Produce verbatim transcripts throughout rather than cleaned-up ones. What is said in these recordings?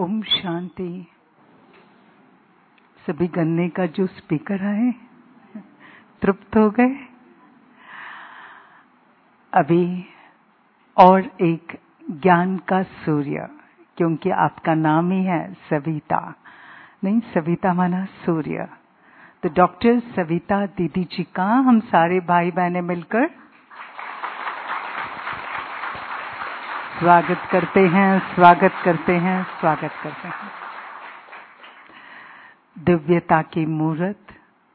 ओम शांति। सभी गन्ने का जो स्पीकर आए तृप्त हो गए। अभी और एक ज्ञान का सूर्य, क्योंकि आपका नाम ही है सविता, नहीं सविता माना सूर्य, तो डॉक्टर सविता दीदी जी का हम सारे भाई बहनें मिलकर स्वागत करते हैं, स्वागत करते हैं, स्वागत करते हैं। दिव्यता की मूर्त,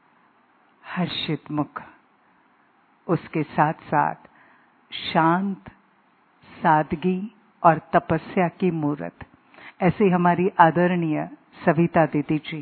हर्षित मुख, उसके साथ साथ शांत, सादगी और तपस्या की मूर्त, ऐसे हमारी आदरणीय सविता दीदी जी।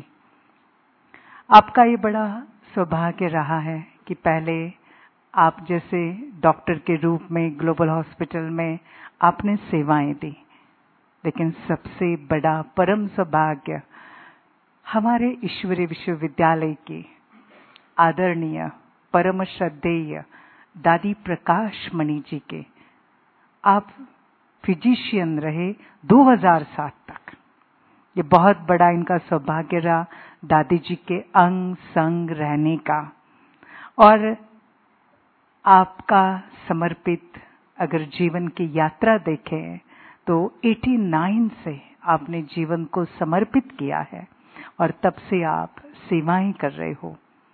आपका ये बड़ा सौभाग्य रहा है कि पहले आप जैसे डॉक्टर के रूप में ग्लोबल हॉस्पिटल में आपने सेवाएं दी, लेकिन सबसे बड़ा परम सौभाग्य हमारे ईश्वरीय विश्वविद्यालय की आदरणीय परम श्रद्धेय दादी प्रकाश मणि जी के, आप फिजिशियन रहे दो हज़ार सात तक। ये बहुत बड़ा इनका सौभाग्य रहा दादी जी के अंग संग रहने का। और आपका समर्पित अगर जीवन की यात्रा देखें तो नवासी से आपने जीवन को समर्पित किया है और तब से आप सेवाएं कर रहे हो।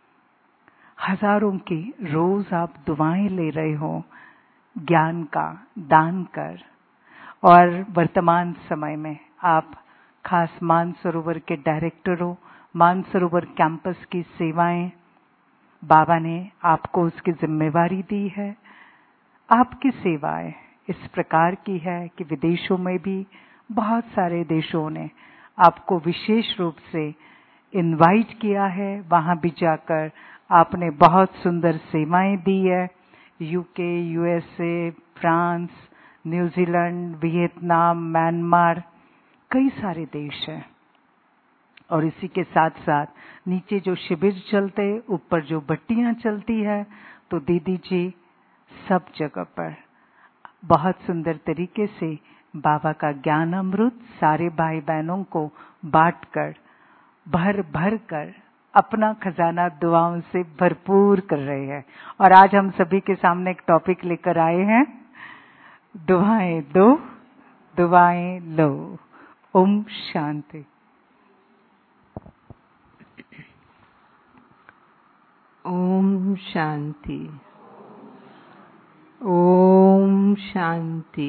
हजारों की रोज आप दुआएं ले रहे हो ज्ञान का दान कर। और वर्तमान समय में आप खास मानसरोवर के डायरेक्टर हो। मानसरोवर कैंपस की सेवाएं बाबा ने आपको उसकी जिम्मेवारी दी है। आपकी सेवाएं इस प्रकार की है कि विदेशों में भी बहुत सारे देशों ने आपको विशेष रूप से इनवाइट किया है। वहां भी जाकर आपने बहुत सुंदर सेवाएं दी है। UK, USA, France, New Zealand, Vietnam, Myanmar, कई सारे देश हैं। और इसी के साथ साथ नीचे जो शिविर चलते, ऊपर जो बट्टियां चलती है, तो दीदी जी सब जगह पर बहुत सुंदर तरीके से बाबा का ज्ञान अमृत सारे भाई बहनों को बांटकर भर भर कर अपना खजाना दुआओं से भरपूर कर रहे हैं। और आज हम सभी के सामने एक टॉपिक लेकर आए हैं, दुआएं दो, दुआएं लो। ओम शांति। ओम शांति। ओम शांति।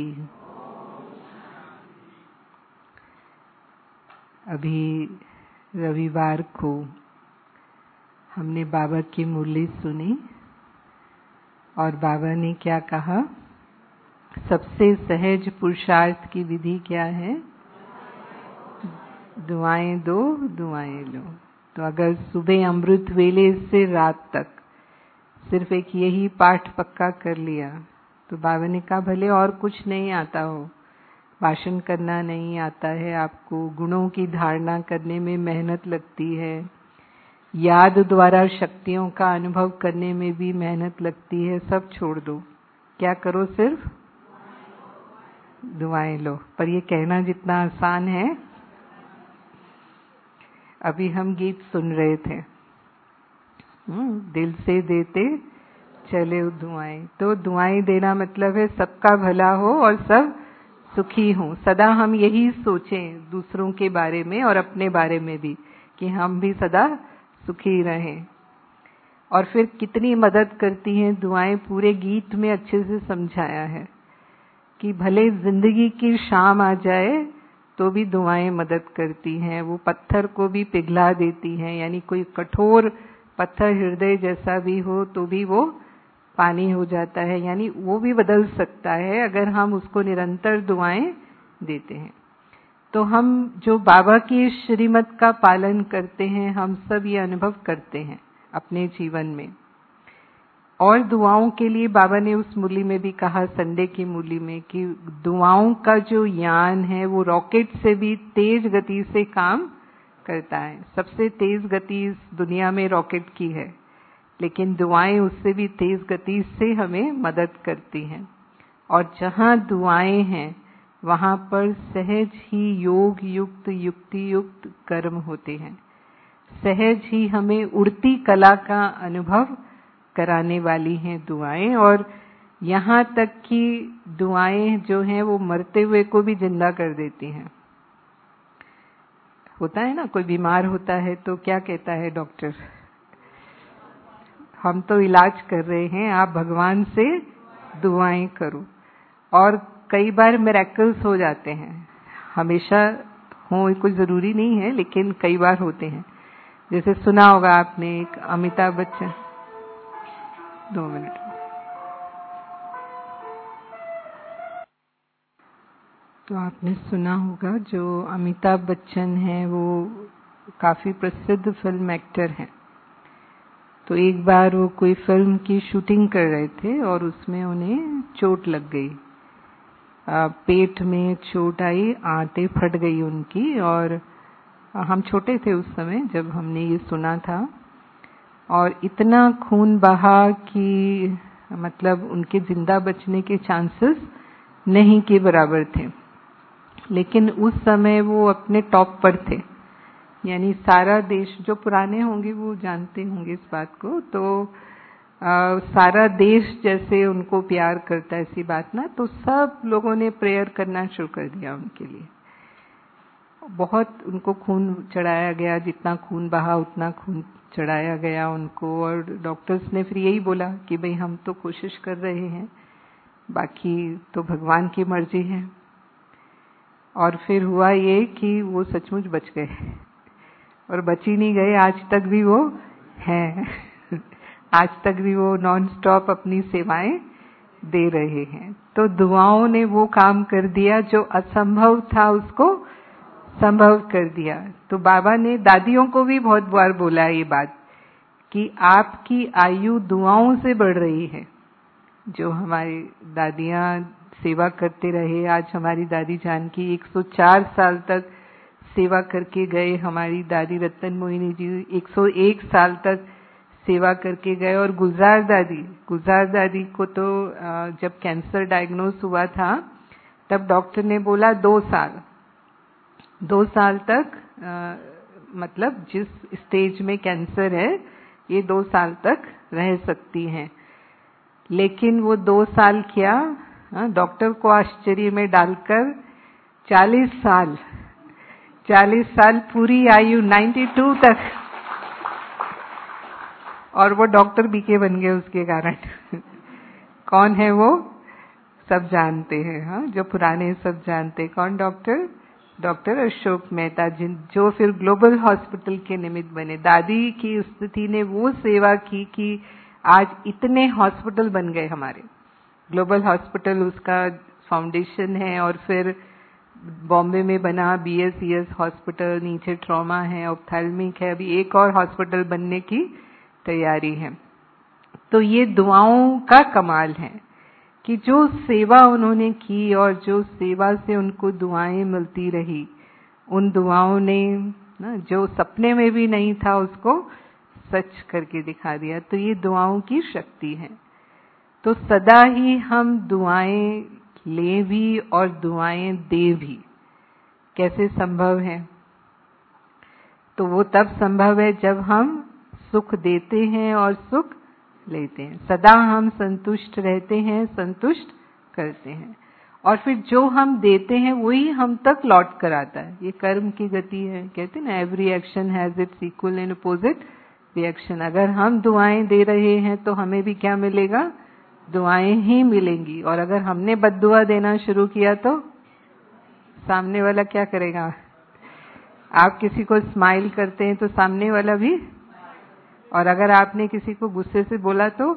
अभी रविवार को हमने बाबा की मुरली सुनी और बाबा ने क्या कहा, सबसे सहज पुरुषार्थ की विधि क्या है, दुआएं दो, दुआएं लो। तो अगर सुबह अमृत वेले से रात तक सिर्फ एक यही पाठ पक्का कर लिया, तो बाबा ने कहा भले और कुछ नहीं आता हो, भाषण करना नहीं आता है आपको, गुणों की धारणा करने में मेहनत लगती है, याद द्वारा शक्तियों का अनुभव करने में भी मेहनत लगती है, सब छोड़ दो, क्या करो, सिर्फ दुआएं लो। पर ये कहना जितना आसान है, अभी हम गीत सुन रहे थे, दिल से देते चले दुआएं। तो दुआएं देना मतलब है सबका भला हो और सब सुखी हो। सदा हम यही सोचें दूसरों के बारे में और अपने बारे में भी, कि हम भी सदा सुखी रहें। और फिर कितनी मदद करती हैं दुआएं, पूरे गीत में अच्छे से समझाया है कि भले जिंदगी की शाम आ जाए तो भी दुआएं मदद करती हैं। वो पत्थर को भी पिघला देती हैं, यानी कोई कठोर पत्थर हृदय जैसा भी हो तो भी वो पानी हो जाता है, यानी वो भी बदल सकता है अगर हम उसको निरंतर दुआएं देते हैं। तो हम जो बाबा की श्रीमत का पालन करते हैं, हम सब ये अनुभव करते हैं अपने जीवन में। और दुआओं के लिए बाबा ने उस मुरली में भी कहा, संडे की मुरली में, कि दुआओं का जो यान है वो रॉकेट से भी तेज गति से काम करता है। सबसे तेज गति इस दुनिया में रॉकेट की है, लेकिन दुआएं उससे भी तेज गति से हमें मदद करती हैं। और जहां दुआएं हैं वहां पर सहज ही योग युक्त युक्ति युक्त कर्म होते हैं। सहज ही हमें उड़ती कला का अनुभव कराने वाली हैं दुआएं। और यहाँ तक कि दुआएं जो हैं वो मरते हुए को भी जिंदा कर देती हैं। होता है ना, कोई बीमार होता है तो क्या कहता है डॉक्टर, हम तो इलाज कर रहे हैं, आप भगवान से दुआएं करो। और कई बार मिरेकल्स हो जाते हैं, हमेशा हो कोई जरूरी नहीं है, लेकिन कई बार होते हैं। जैसे सुना होगा आपने एक अमिताभ बच्चन, दो मिनट, तो आपने सुना होगा जो अमिताभ बच्चन हैं वो काफी प्रसिद्ध फिल्म एक्टर हैं। तो एक बार वो कोई फिल्म की शूटिंग कर रहे थे और उसमें उन्हें चोट लग गई, आ, पेट में चोट आई, आंतें फट गई उनकी। और हम छोटे थे उस समय जब हमने ये सुना था, और इतना खून बहा कि मतलब उनके जिंदा बचने के चांसेस नहीं के बराबर थे। लेकिन उस समय वो अपने टॉप पर थे, यानी सारा देश, जो पुराने होंगे वो जानते होंगे इस बात को, तो आ, सारा देश जैसे उनको प्यार करता है, ऐसी बात ना, तो सब लोगों ने प्रेयर करना शुरू कर दिया उनके लिए। बहुत उनको खून चढ़ाया गया, जितना खून बहा उतना खून चढ़ाया गया उनको। और डॉक्टर्स ने फिर यही बोला कि भाई हम तो कोशिश कर रहे हैं, बाकी तो भगवान की मर्जी है। और फिर हुआ ये कि वो सचमुच बच गए, और बच ही नहीं गए, आज तक भी वो हैं आज तक भी वो नॉन स्टॉप अपनी सेवाएं दे रहे हैं। तो दुआओं ने वो काम कर दिया जो असंभव था, उसको संभव कर दिया। तो बाबा ने दादियों को भी बहुत बार बोला ये बात कि आपकी आयु दुआओं से बढ़ रही है। जो हमारी दादियां सेवा करते रहे, आज हमारी दादी जानकी एक सौ चार साल तक सेवा करके गए, हमारी दादी रतन मोहिनी जी एक सौ एक साल तक सेवा करके गए। और गुलजार दादी गुलजार दादी को तो जब कैंसर डायग्नोस हुआ था तब डॉक्टर ने बोला दो साल दो साल तक आ, मतलब जिस स्टेज में कैंसर है ये दो साल तक रह सकती हैं। लेकिन वो दो साल क्या, डॉक्टर को आश्चर्य में डालकर चालीस साल चालीस साल पूरी आयु बानवे तक, और वो डॉक्टर बीके बन गए उसके कारण कौन है वो सब जानते हैं, हाँ, जो पुराने सब जानते हैं। कौन डॉक्टर? डॉक्टर अशोक मेहता, जिन जो फिर ग्लोबल हॉस्पिटल के निमित्त बने। दादी की स्थिति ने वो सेवा की कि आज इतने हॉस्पिटल बन गए हमारे। ग्लोबल हॉस्पिटल उसका फाउंडेशन है, और फिर बॉम्बे में बना बीएसईएस हॉस्पिटल, नीचे ट्रॉमा है, ऑप्थेल्मिक है, अभी एक और हॉस्पिटल बनने की तैयारी है। तो ये दुआओं का कमाल है कि जो सेवा उन्होंने की और जो सेवा से उनको दुआएं मिलती रही, उन दुआओं ने ना जो सपने में भी नहीं था उसको सच करके दिखा दिया। तो ये दुआओं की शक्ति है। तो सदा ही हम दुआएं ले भी और दुआएं दे भी। कैसे संभव है? तो वो तब संभव है जब हम सुख देते हैं और सुख लेते हैं। सदा हम संतुष्ट रहते हैं, संतुष्ट करते हैं, और फिर जो हम देते हैं वही हम तक लौट कर आता है। ये कर्म की गति है, कहते हैं ना, every action has its equal and opposite reaction. अगर हम दुआएं दे रहे हैं तो हमें भी क्या मिलेगा? दुआएं ही मिलेंगी। और अगर हमने बद्दुआ देना शुरू किया तो सामने वाला क्या करेगा? आप किसी को स्माइल करते हैं तो सामने वाला भी, और अगर आपने किसी को गुस्से से बोला तो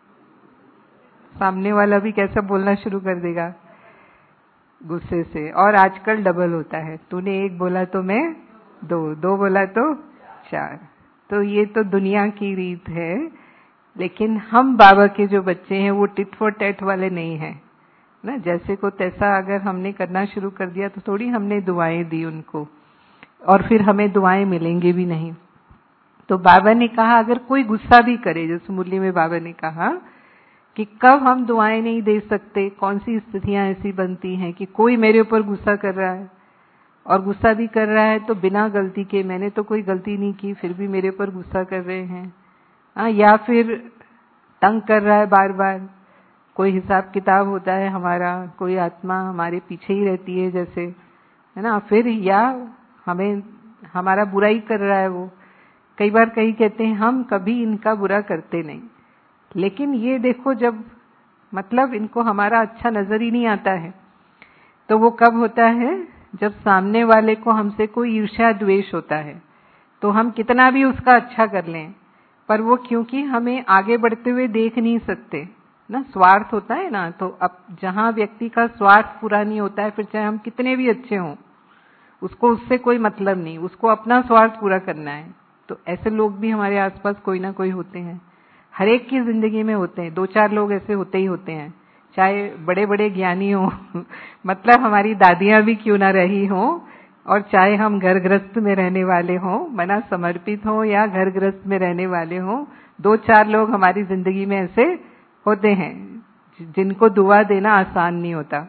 सामने वाला भी कैसा बोलना शुरू कर देगा? गुस्से से। और आजकल डबल होता है, तूने एक बोला तो मैं दो, दो बोला तो चार। तो ये तो दुनिया की रीत है। लेकिन हम बाबा के जो बच्चे हैं वो टिट फॉर टैट वाले नहीं हैं ना। जैसे को तैसा अगर हमने करना शुरू कर दिया तो थोड़ी हमने दुआएं दी उनको, और फिर हमें दुआएं मिलेंगे भी नहीं। तो बाबा ने कहा अगर कोई गुस्सा भी करे, जैसे मुरली में बाबा ने कहा कि कब हम दुआएं नहीं दे सकते, कौन सी स्थितियां ऐसी बनती हैं कि कोई मेरे ऊपर गुस्सा कर रहा है और गुस्सा भी कर रहा है तो बिना गलती के, मैंने तो कोई गलती नहीं की फिर भी मेरे ऊपर गुस्सा कर रहे हैं, आ, या फिर तंग कर रहा है बार बार, कोई हिसाब किताब होता है हमारा, कोई आत्मा हमारे पीछे ही रहती है जैसे, है ना, फिर या हमें हमारा बुराई कर रहा है वो। कई बार कई कहते हैं हम कभी इनका बुरा करते नहीं, लेकिन ये देखो जब मतलब इनको हमारा अच्छा नजर ही नहीं आता है तो वो कब होता है, जब सामने वाले को हमसे कोई ईर्ष्या द्वेष होता है तो हम कितना भी उसका अच्छा कर लें पर वो क्योंकि हमें आगे बढ़ते हुए देख नहीं सकते ना, स्वार्थ होता है ना, तो अब जहां व्यक्ति का स्वार्थ पूरा नहीं होता है फिर चाहे हम कितने भी अच्छे हों उसको उससे कोई मतलब नहीं, उसको अपना स्वार्थ पूरा करना है। तो ऐसे लोग भी हमारे आसपास कोई ना कोई होते हैं, हर एक की जिंदगी में होते हैं, दो चार लोग ऐसे होते ही होते हैं, चाहे बड़े बड़े ज्ञानी हो मतलब हमारी दादियां भी क्यों ना रही हो, और चाहे हम घर गृहस्थ में रहने वाले हों, मना समर्पित हो या घर गृहस्थ में रहने वाले हों, दो चार लोग हमारी जिंदगी में ऐसे होते हैं जिनको दुआ देना आसान नहीं होता।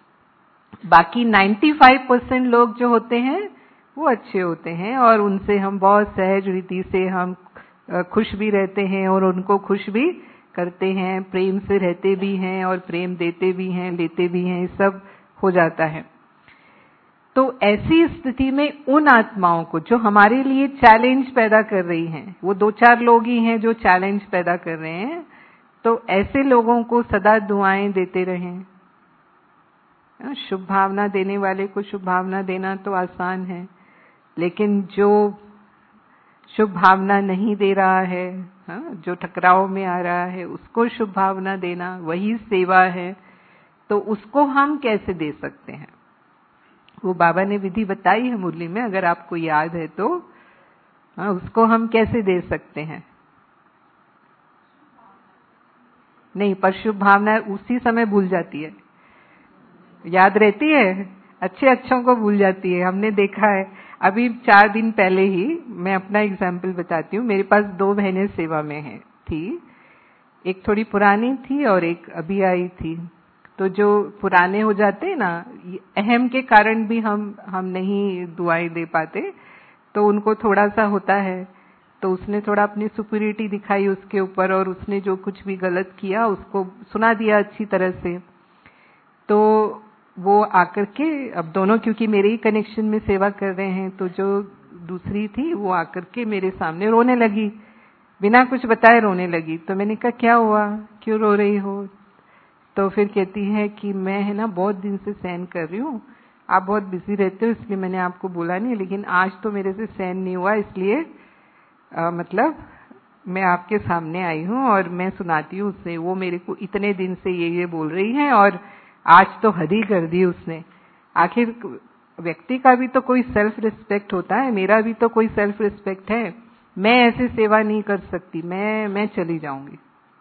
बाकी पचानवे परसेंट लोग जो होते हैं वो अच्छे होते हैं और उनसे हम बहुत सहज रीति से हम खुश भी रहते हैं और उनको खुश भी करते हैं, प्रेम से रहते भी हैं और प्रेम देते भी हैं, लेते भी हैं, सब हो जाता है। तो ऐसी स्थिति में उन आत्माओं को जो हमारे लिए चैलेंज पैदा कर रही हैं, वो दो चार लोग ही हैं जो चैलेंज पैदा कर रहे हैं, तो ऐसे लोगों को सदा दुआएं देते रहें। शुभ भावना देने वाले को शुभ भावना देना तो आसान है, लेकिन जो शुभ भावना नहीं दे रहा है, जो टकराव में आ रहा है, उसको शुभ भावना देना वही सेवा है। तो उसको हम कैसे दे सकते हैं, वो बाबा ने विधि बताई है मुरली में, अगर आपको याद है तो, हाँ, उसको हम कैसे दे सकते हैं। नहीं, पर शुभ भावना उसी समय भूल जाती है, याद रहती है, अच्छे अच्छों को भूल जाती है। हमने देखा है, अभी चार दिन पहले ही मैं अपना एग्जाम्पल बताती हूँ, मेरे पास दो बहनें सेवा में हैं थी, एक थोड़ी पुरानी थी और एक अभी आई थी। तो जो पुराने हो जाते हैं ना, अहम के कारण भी हम हम नहीं दुआएं दे पाते, तो उनको थोड़ा सा होता है, तो उसने थोड़ा अपनी सुपीरियरिटी दिखाई उसके ऊपर और उसने जो कुछ भी गलत किया उसको सुना दिया अच्छी तरह से। तो वो आकर के, अब दोनों क्योंकि मेरे ही कनेक्शन में सेवा कर रहे हैं, तो जो दूसरी थी वो आकर के मेरे सामने रोने लगी, बिना कुछ बताए रोने लगी। तो मैंने कहा क्या हुआ, क्यों रो रही हो? तो फिर कहती है कि मैं है ना बहुत दिन से सहन कर रही हूँ, आप बहुत बिजी रहते हो इसलिए मैंने आपको बोला नहीं, लेकिन आज तो मेरे से सहन नहीं हुआ, इसलिए आ, मतलब मैं आपके सामने आई हूँ और मैं सुनाती हूँ उससे, वो मेरे को इतने दिन से ये ये बोल रही है और आज तो हद ही कर दी उसने। आखिर व्यक्ति का भी तो कोई सेल्फ रिस्पेक्ट होता है, मेरा भी तो कोई सेल्फ रिस्पेक्ट है, मैं ऐसी सेवा नहीं कर सकती, मैं मैं चली जाऊंगी।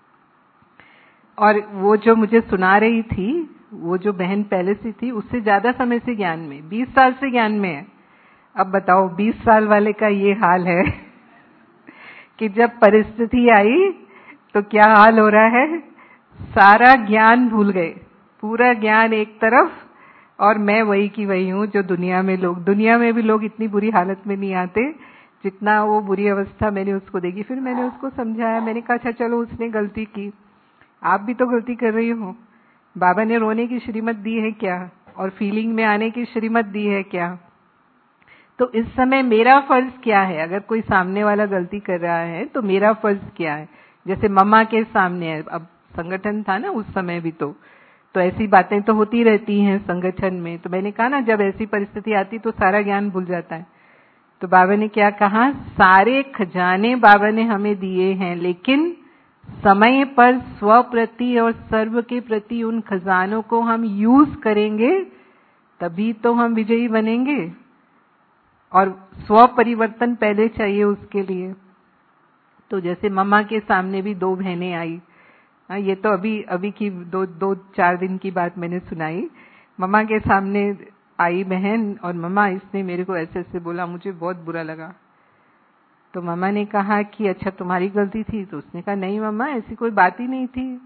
और वो जो मुझे सुना रही थी, वो जो बहन पहले से थी, उससे ज्यादा समय से ज्ञान में, बीस साल से ज्ञान में है। अब बताओ बीस साल वाले का ये हाल है कि जब परिस्थिति आई तो क्या हाल हो रहा है, सारा ज्ञान भूल गए, पूरा ज्ञान एक तरफ, और मैं वही की वही हूँ जो दुनिया में लोग, दुनिया में भी लोग इतनी बुरी हालत में नहीं आते जितना वो बुरी अवस्था मैंने उसको देखी। फिर मैंने उसको समझाया, मैंने कहा अच्छा चलो उसने गलती की, आप भी तो गलती कर रही हो, बाबा ने रोने की श्रीमत दी है क्या, और फीलिंग में आने की श्रीमत दी है क्या? तो इस समय मेरा फर्ज क्या है, अगर कोई सामने वाला गलती कर रहा है तो मेरा फर्ज क्या है? जैसे मम्मा के सामने है, अब संगठन था ना उस समय भी, तो तो ऐसी बातें तो होती रहती हैं संगठन में। तो मैंने कहा ना जब ऐसी परिस्थिति आती तो सारा ज्ञान भूल जाता है। तो बाबा ने क्या कहा, सारे खजाने बाबा ने हमें दिए हैं, लेकिन समय पर स्व प्रति और सर्व के प्रति उन खजानों को हम यूज करेंगे तभी तो हम विजयी बनेंगे, और स्व परिवर्तन पहले चाहिए उसके लिए। तो जैसे मम्मा के सामने भी दो बहनें आई, हाँ, ये तो अभी अभी की दो दो चार दिन की बात मैंने सुनाई। मम्मा के सामने आई बहन और मम्मा इसने मेरे को ऐसे ऐसे बोला, मुझे बहुत बुरा लगा। तो मम्मा ने कहा कि अच्छा तुम्हारी गलती थी? तो उसने कहा नहीं मम्मा, ऐसी कोई बात ही नहीं थी,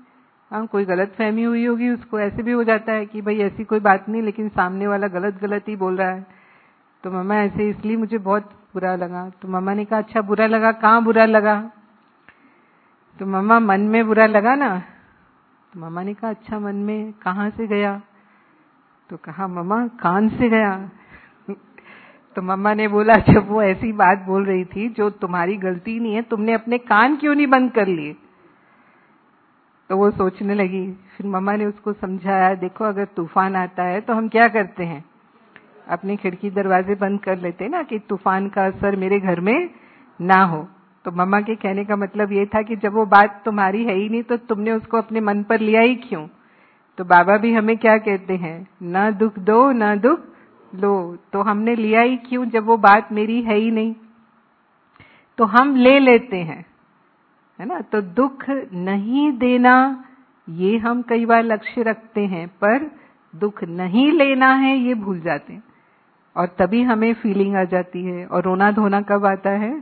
हाँ, कोई गलत फहमी हुई होगी उसको, ऐसे भी हो जाता है कि भाई ऐसी कोई बात नहीं, लेकिन सामने वाला गलत गलत ही बोल रहा है। तो मम्मा ऐसे, इसलिए मुझे बहुत बुरा लगा। तो मम्मा ने कहा अच्छा बुरा लगा, कहाँ बुरा लगा? तो मम्मा मन में बुरा लगा ना। तो मम्मा ने कहा अच्छा मन में कहाँ से गया? तो कहा मम्मा कान से गया। तो मम्मा ने बोला जब वो ऐसी बात बोल रही थी जो तुम्हारी गलती नहीं है, तुमने अपने कान क्यों नहीं बंद कर लिए? तो वो सोचने लगी। फिर मम्मा ने उसको समझाया, देखो अगर तूफान आता है तो हम क्या करते हैं, अपनी खिड़की दरवाजे बंद कर लेते हैं ना, कि तूफान का असर मेरे घर में ना हो। तो मम्मा के कहने का मतलब ये था कि जब वो बात तुम्हारी है ही नहीं तो तुमने उसको अपने मन पर लिया ही क्यों? तो बाबा भी हमें क्या कहते हैं, ना दुख दो ना दुख लो। तो हमने लिया ही क्यों जब वो बात मेरी है ही नहीं? तो हम ले लेते हैं, है ना। तो दुख नहीं देना ये हम कई बार लक्ष्य रखते हैं, पर दुख नहीं लेना है ये भूल जाते हैं, और तभी हमें फीलिंग आ जाती है। और रोना धोना कब आता है?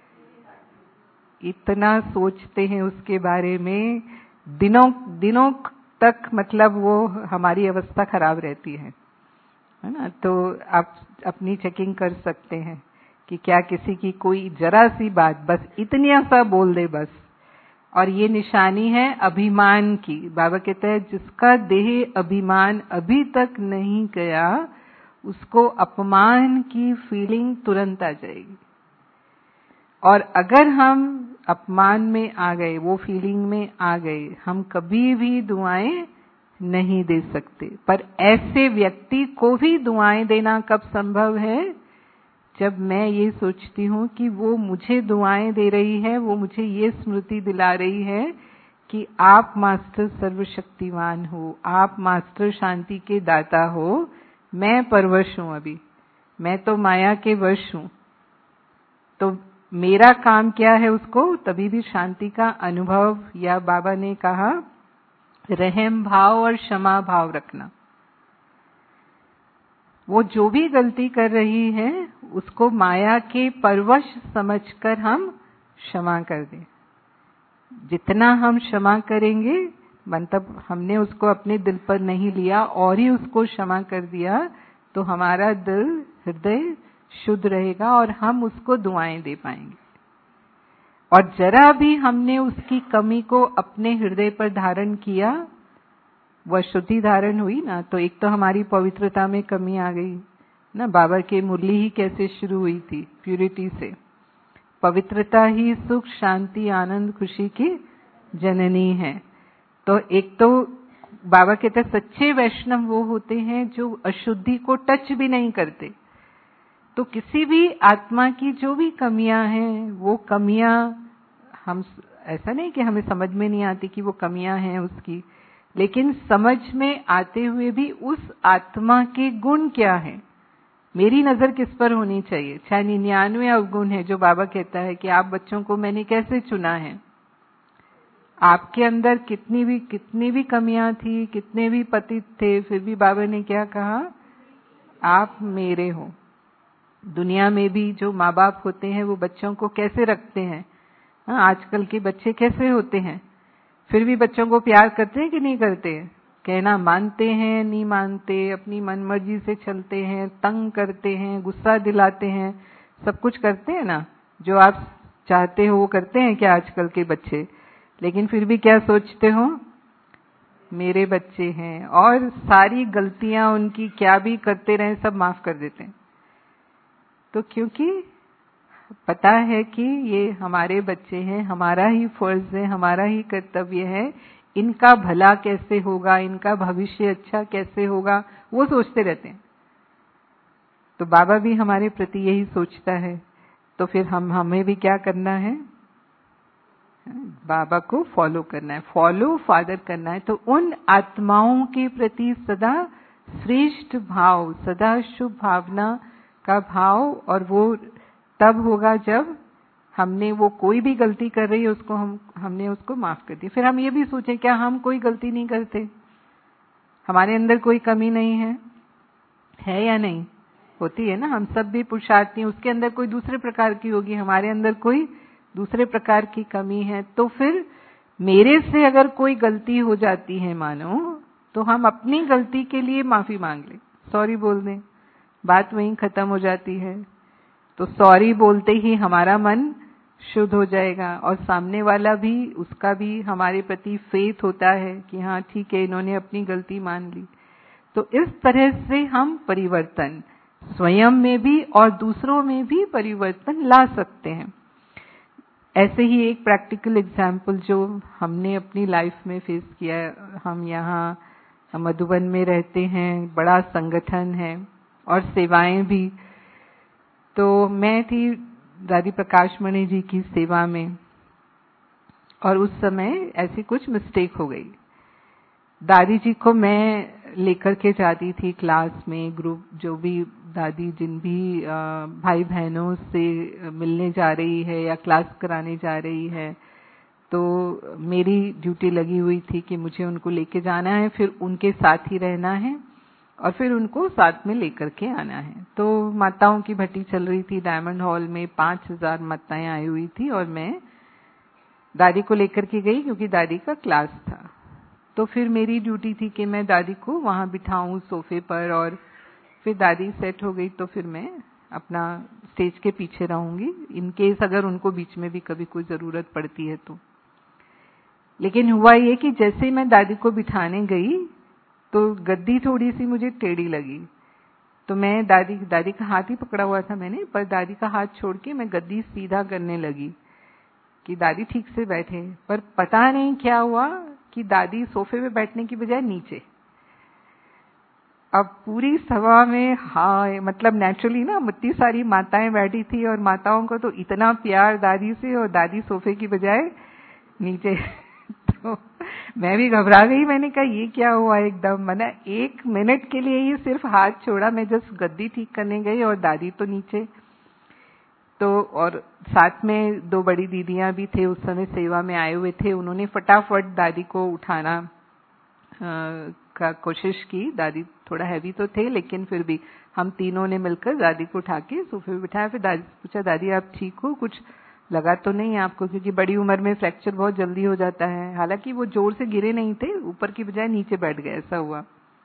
इतना सोचते हैं उसके बारे में, दिनों दिनों तक, मतलब वो हमारी अवस्था खराब रहती है, है ना। तो आप अपनी चेकिंग कर सकते हैं कि क्या किसी की कोई जरा सी बात बस इतनी सा बोल दे बस, और ये निशानी है अभिमान की। बाबा कहते हैं जिसका देह अभिमान अभी तक नहीं गया उसको अपमान की फीलिंग तुरंत आ जाएगी। और अगर हम अपमान में आ गए, वो फीलिंग में आ गए, हम कभी भी दुआएं नहीं दे सकते। पर ऐसे व्यक्ति को भी दुआएं देना कब संभव है? जब मैं ये सोचती हूँ कि वो मुझे दुआएं दे रही है, वो मुझे ये स्मृति दिला रही है कि आप मास्टर सर्वशक्तिमान हो, आप मास्टर शांति के दाता हो, मैं परवश हूं, अभी मैं तो माया के वश हूं। तो मेरा काम क्या है, उसको तभी भी शांति का अनुभव, या बाबा ने कहा रहम भाव और क्षमा भाव रखना। वो जो भी गलती कर रही है उसको माया के परवश समझकर हम क्षमा कर दें। जितना हम क्षमा करेंगे, मतलब हमने उसको अपने दिल पर नहीं लिया और ही उसको क्षमा कर दिया, तो हमारा दिल, हृदय शुद्ध रहेगा और हम उसको दुआएं दे पाएंगे। और जरा भी हमने उसकी कमी को अपने हृदय पर धारण किया, वह शुद्धि धारण हुई ना, तो एक तो हमारी पवित्रता में कमी आ गई ना। बाबा की मुरली ही कैसे शुरू हुई थी, प्यूरिटी से। पवित्रता ही सुख शांति आनंद खुशी की जननी है। तो एक तो बाबा कहते हैं सच्चे वैष्णव वो होते हैं जो अशुद्धि को टच भी नहीं करते। तो किसी भी आत्मा की जो भी कमियां हैं, वो कमियां हम, ऐसा नहीं कि हमें समझ में नहीं आती कि वो कमियां हैं उसकी, लेकिन समझ में आते हुए भी उस आत्मा के गुण क्या हैं, मेरी नजर किस पर होनी चाहिए। चाहे निन्यानवे अवगुण है, जो बाबा कहता है कि आप बच्चों को मैंने कैसे चुना है, आपके अंदर कितनी भी कितनी भी कमियां थी, कितने भी पतित थे, फिर भी बाबा ने क्या कहा, आप मेरे हो। दुनिया में भी जो माँ बाप होते हैं वो बच्चों को कैसे रखते हैं, हाँ, आजकल के बच्चे कैसे होते हैं, फिर भी बच्चों को प्यार करते हैं कि नहीं करते? कहना मानते हैं, नहीं मानते, अपनी मनमर्जी से चलते हैं, तंग करते हैं, गुस्सा दिलाते हैं, सब कुछ करते हैं ना। जो आप चाहते हो वो करते हैं क्या आजकल के बच्चे? लेकिन फिर भी क्या सोचते हो, मेरे बच्चे हैं, और सारी गलतियां उनकी क्या भी करते रहे सब माफ कर देते हैं। तो क्योंकि पता है कि ये हमारे बच्चे हैं, हमारा ही फर्ज है, हमारा ही कर्तव्य है, इनका भला कैसे होगा, इनका भविष्य अच्छा कैसे होगा, वो सोचते रहते हैं। तो बाबा भी हमारे प्रति यही सोचता है। तो फिर हम हमें भी क्या करना है, बाबा को फॉलो करना है, फॉलो फादर करना है। तो उन आत्माओं के प्रति सदा श्रेष्ठ भाव, सदा शुभ भावना का भाव, और वो तब होगा जब हमने, वो कोई भी गलती कर रही है उसको हम हमने उसको माफ कर दी। फिर हम ये भी सोचें क्या हम कोई गलती नहीं करते, हमारे अंदर कोई कमी नहीं है, है या नहीं? होती है ना, हम सब भी पुरुषार्थी हैं, उसके अंदर कोई दूसरे प्रकार की होगी, हमारे अंदर कोई दूसरे प्रकार की कमी है। तो फिर मेरे से अगर कोई गलती हो जाती है मानो, तो हम अपनी गलती के लिए माफी मांग लें, सॉरी बोल दें, बात वहीं खत्म हो जाती है। तो सॉरी बोलते ही हमारा मन शुद्ध हो जाएगा और सामने वाला भी, उसका भी हमारे प्रति फेथ होता है कि हाँ ठीक है, इन्होंने अपनी गलती मान ली। तो इस तरह से हम परिवर्तन स्वयं में भी और दूसरों में भी परिवर्तन ला सकते हैं। ऐसे ही एक प्रैक्टिकल एग्जाम्पल जो हमने अपनी लाइफ में फेस किया, हम यहाँ मधुबन में रहते हैं, बड़ा संगठन है और सेवाएं भी। तो मैं थी दादी प्रकाश मणि जी की सेवा में और उस समय ऐसी कुछ मिस्टेक हो गई। दादी जी को मैं लेकर के जाती थी क्लास में, ग्रुप जो भी दादी जिन भी भाई बहनों से मिलने जा रही है या क्लास कराने जा रही है, तो मेरी ड्यूटी लगी हुई थी कि मुझे उनको लेके जाना है, फिर उनके साथ ही रहना है और फिर उनको साथ में लेकर के आना है। तो माताओं की भट्टी चल रही थी डायमंड हॉल में, पांच हजार माताएं आई हुई थी और मैं दादी को लेकर के गई क्योंकि दादी का क्लास था। तो फिर मेरी ड्यूटी थी कि मैं दादी को वहां बिठाऊं सोफे पर, और फिर दादी सेट हो गई तो फिर मैं अपना स्टेज के पीछे रहूंगी, इन केस अगर उनको बीच में भी कभी कोई जरूरत पड़ती है तो। लेकिन हुआ ये कि जैसे मैं दादी को बिठाने गई तो गद्दी थोड़ी सी मुझे टेढ़ी लगी, तो मैं दादी दादी का हाथ ही पकड़ा हुआ था मैंने, पर दादी का हाथ छोड़ के मैं गद्दी सीधा करने लगी कि दादी ठीक से बैठे। पर पता नहीं क्या हुआ कि दादी सोफे पे बैठने की बजाय नीचे। अब पूरी सभा में हाँ, मतलब नेचुरली ना इतनी सारी माताएं बैठी थी और माताओं को तो इतना प्यार दादी से, और दादी सोफे की बजाय नीचे। तो मैं भी घबरा गई, मैंने कहा ये क्या हुआ एकदम, मैंने एक मिनट के लिए ही सिर्फ हाथ छोड़ा, मैं जस्ट गद्दी ठीक करने गई और दादी तो नीचे। तो और साथ में दो बड़ी दीदियां भी थे उस समय सेवा में आए हुए थे, उन्होंने फटाफट दादी को उठाना आ, का कोशिश की। दादी थोड़ा हैवी तो थे लेकिन फिर भी हम तीनों ने मिलकर दादी को उठा के सोफे पे बिठाया। फिर दादी से पूछा, दादी आप ठीक हो, कुछ लगा तो नहीं आपको, क्योंकि बड़ी उम्र में फ्रैक्चर बहुत जल्दी हो जाता है। हालांकि वो जोर से गिरे नहीं थे, ऊपर की बजाय नीचे बैठ गए, ऐसा हुआ।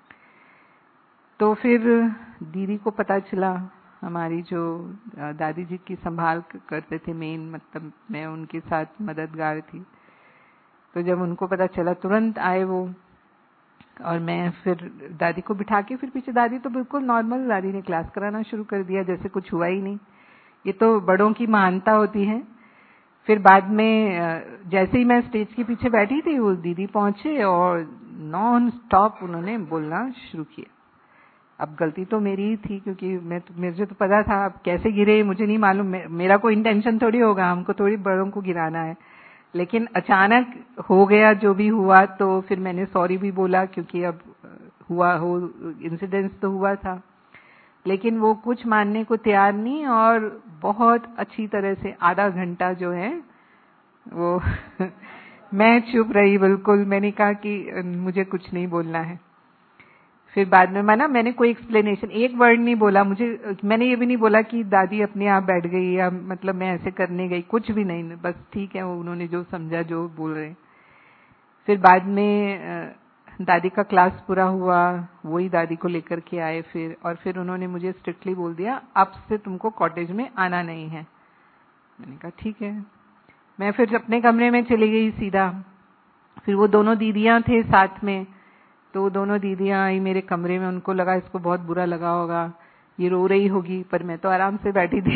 तो फिर दीदी को पता चला, हमारी जो दादी जी की संभाल करते थे मेन, मतलब मैं उनके साथ मददगार थी, तो जब उनको पता चला तुरंत आए वो, और मैं फिर दादी को बिठा के फिर पीछे, दादी तो बिल्कुल नॉर्मल, दादी ने क्लास कराना शुरू कर दिया जैसे कुछ हुआ ही नहीं। ये तो बड़ों की महानता होती है। फिर बाद में जैसे ही मैं स्टेज के पीछे बैठी थी, वो दीदी पहुंचे और नॉन स्टॉप उन्होंने बोलना शुरू किया। अब गलती तो मेरी ही थी क्योंकि मैं तो, मुझे तो पता था अब कैसे गिरे मुझे नहीं मालूम, मे, मेरा कोई इंटेंशन थोड़ी होगा, हमको थोड़ी बड़ों को गिराना है। लेकिन अचानक हो गया जो भी हुआ, तो फिर मैंने सॉरी भी बोला क्योंकि अब हुआ हो, इंसिडेंस तो हुआ था। लेकिन वो कुछ मानने को तैयार नहीं, और बहुत अच्छी तरह से आधा घंटा जो है वो मैं चुप रही बिल्कुल। मैंने कहा कि मुझे कुछ नहीं बोलना है। फिर बाद में माना, मैंने कोई एक्सप्लेनेशन, एक वर्ड नहीं बोला, मुझे मैंने ये भी नहीं बोला कि दादी अपने आप बैठ गई या मतलब मैं ऐसे करने गई, कुछ भी नहीं, बस ठीक है, उन्होंने जो समझा जो बोल रहे। फिर बाद में दादी का क्लास पूरा हुआ, वही दादी को लेकर के आए फिर, और फिर उन्होंने मुझे स्ट्रिक्टली बोल दिया अब से तुमको कॉटेज में आना नहीं है। मैंने कहा ठीक है। मैं फिर अपने कमरे में चली गई सीधा। फिर वो दोनों दीदियां थे साथ में, तो वो दोनों दीदियां आई मेरे कमरे में, उनको लगा इसको बहुत बुरा लगा होगा, ये रो रही होगी, पर मैं तो आराम से बैठी थी।